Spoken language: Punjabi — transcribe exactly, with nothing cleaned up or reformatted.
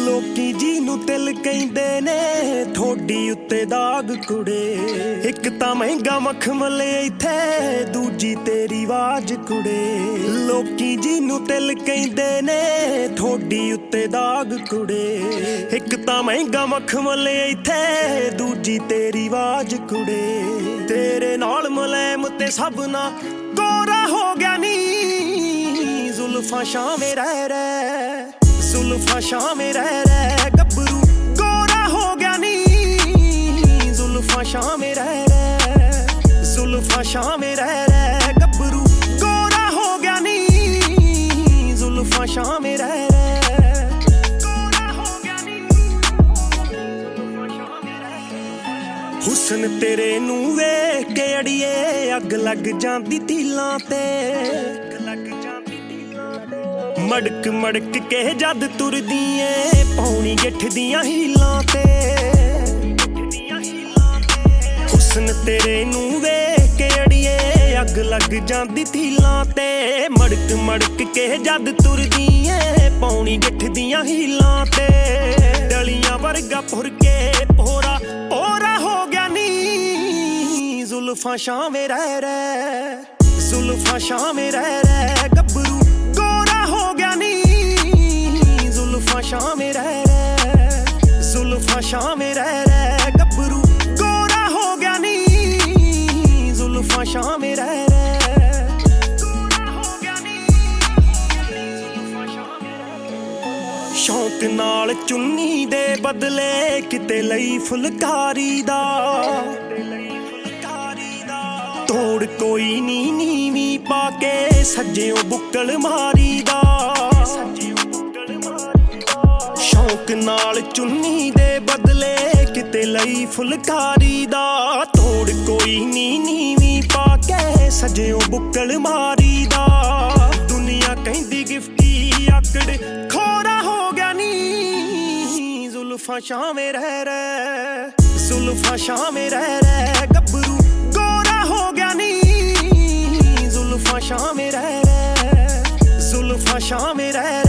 ਲੋਕੀ ਜੀ ਨੂੰ ਤਿਲ ਕਹਿੰਦੇ ਨੇ ਠੋਡੀ ਉੱਤੇ ਦਾਗ ਕੁੜੇ। ਇੱਕ ਤਾਂ ਮਹਿੰਗਾ ਮਖਮਲੇ ਇੱਥੇ ਦੂਜੀ ਤੇਰੀ ਆਵਾਜ਼ ਕੁੜੇ। ਲੋਕੀ ਜੀ ਨੂੰ ਤਿਲ ਕਹਿੰਦੇ ਨੇ ਠੋਡੀ ਉੱਤੇ ਦਾਗ ਕੁੜੇ। ਇੱਕ ਤਾਂ ਮਹਿੰਗਾ ਮਖਮਲੇ ਇੱਥੇ ਦੂਜੀ ਤੇਰੀ ਆਵਾਜ਼ ਕੁੜੇ। ਤੇਰੇ ਨਾਲ ਮੁਲਾਇਮ ਤੇ ਸਭ ਨਾ ਗੋਰਾ ਹੋ ਗਿਆ ਨੀ ਜ਼ੁਲਫਾਂ ਸ਼ਾਮੇ ਰਹਿ ਰਹਿ ਜ਼ੁਲਫਾਂ ਸ਼ਾਮੇ ਰਹਿ ਰਹਿ ਗੱਭਰੂ ਗੋਰਾ ਹੋ ਗਿਆ ਨੀ ਜ਼ੁਲਫਾਂ ਸ਼ਾਮੇ ਰਹਿ ਰਹਿ ਜ਼ੁਲਫਾਂ ਸ਼ਾਮੇ ਰਹਿ ਰਹਿ ਗੱਭਰੂ ਗੋਰਾ ਹੋ ਗਿਆ ਨੀ ਜ਼ੁਲਫਾਂ ਸ਼ਾਮੇ ਰਹਿ ਰਹਿ ਗੋਰਾ ਹੋ ਗਿਆ ਨੀ ਜ਼ੁਲਫਾਂ ਸ਼ਾਮੇ ਰਹਿ। ਹੁਸਨ ਤੇਰੇ ਨੂੰ ਵੇਖ ਕੇ ਅੜੀਏ ਅੱਗ ਲੱਗ ਜਾਂਦੀ ਦਿਲਾਂ ਤੇ ਮੜਕ ਮੜਕ ਕੇ ਜਦ ਤੁਰਦੀ ਏ ਪੌਣੀ ਗਿੱਠ ਦੀਆਂ ਹੀਲਾਂ ਤੇ। ਹੁਸਨ ਤੇਰੇ ਨੂੰ ਵੇਖ ਕੇ ਅੜੀਏ ਅੱਗ ਲੱਗ ਜਾਂਦੀ ਦਿਲਾਂ ਤੇ ਮੜਕ ਮੜਕ ਕੇ ਜਦ ਤੁਰਦੀ ਏ ਪੌਣੀ ਗਿੱਠ ਦੀਆਂ ਹੀਲਾਂ ਤੇ। ਡਲੀਆਂ ਵਰਗਾ ਭੁਰ ਕੇ ਪੋਰਾ ਪੋਰਾ ਹੋ ਗਿਆ ਨੀ ਜ਼ੁਲਫਾਂ ਸ਼ਾਮੇ ਰਹਿ ਰਹਿ ਜ਼ੁਲਫਾਂ ਸ਼ਾਮੇ ਰਹਿ ਰਹਿ ਗੱਭਰੂ ਗੋਰਾ ਹੋ ਗਿਆ ਨੀ ਜ਼ੁਲਫਾਂ ਸ਼ਾਮੇ ਰਹਿ ਰਹਿ ਜ਼ੁਲਫਾਂ ਸ਼ਾਮੇ ਰਹਿ ਰਹਿ ਗੱਭਰੂ ਗੋਰਾ ਹੋ ਗਿਆ ਨੀ ਜ਼ੁਲਫਾਂ ਸ਼ਾਮੇ ਰਹਿ ਰਹਿ ਗੋਰਾ ਹੋ ਗਿਆ ਨੀ ਜ਼ੁਲਫਾਂ ਸ਼ਾਮੇ ਰਹਿ। ਸ਼ੌਂਕ ਨਾਲ ਚੁੰਨੀ ਦੇ ਬਦਲੇ ਕਿਤੇ ਲਈ ਫੁਲਕਾਰੀ ਦਾ ਤੋੜ ਕੋਈ ਨੀ ਨੀਵੀਂ ਪਾ ਕੇ ਸੱਜਿਓ ਬੁੱਕਲ ਮਾਰੀ ਦਾ। ਸ਼ੌਂਕ ਨਾਲ ਚੁੰਨੀ ਦੇ ਬਦਲੇ ਕਿਤੇ ਲਈ ਫੁਲਕਾਰੀ ਦਾ ਤੋੜ ਕੋਈ ਨੀ ਨੀਵੀਂ ਪਾ ਕੇ ਸੱਜਿਓ ਬੁੱਕਲ ਮਾਰੀ ਦਾ। ਦੁਨੀਆ ਕਹਿੰਦੀ ਗਿਫਟੀ ਆਕੜ ਖੋਰਾ ਹੋ ਗਿਆ ਨੀ ਜ਼ੁਲਫਾਂ ਸ਼ਾਮੇ ਰਹਿ ਰਹਿ ਜ਼ੁਲਫਾਂ ਸ਼ਾਮੇ ਰਹਿ ਰਹਿ ਗੱਭਰੂ ਗੋਰਾ ਹੋ ਗਿਆ ਨੀ ਜ਼ੁਲਫਾਂ ਸ਼ਾਮੇ ਰਹਿ ਰਹਿ ਜ਼ੁਲਫਾਂ ਸ਼ਾਮੇ ਰਹਿ